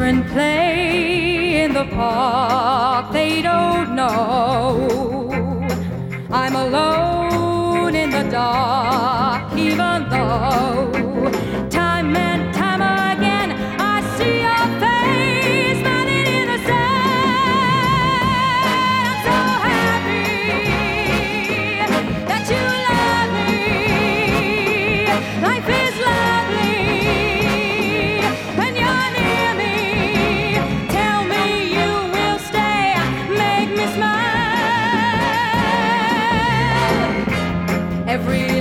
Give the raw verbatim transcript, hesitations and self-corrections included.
children play in the park, they don't know I'm alone in the dark, even though time and time again I see your face smiling in the sun. I'm so happy that you love me. Life is lovely when you're near me. Tell me you will stay, make me smile. Every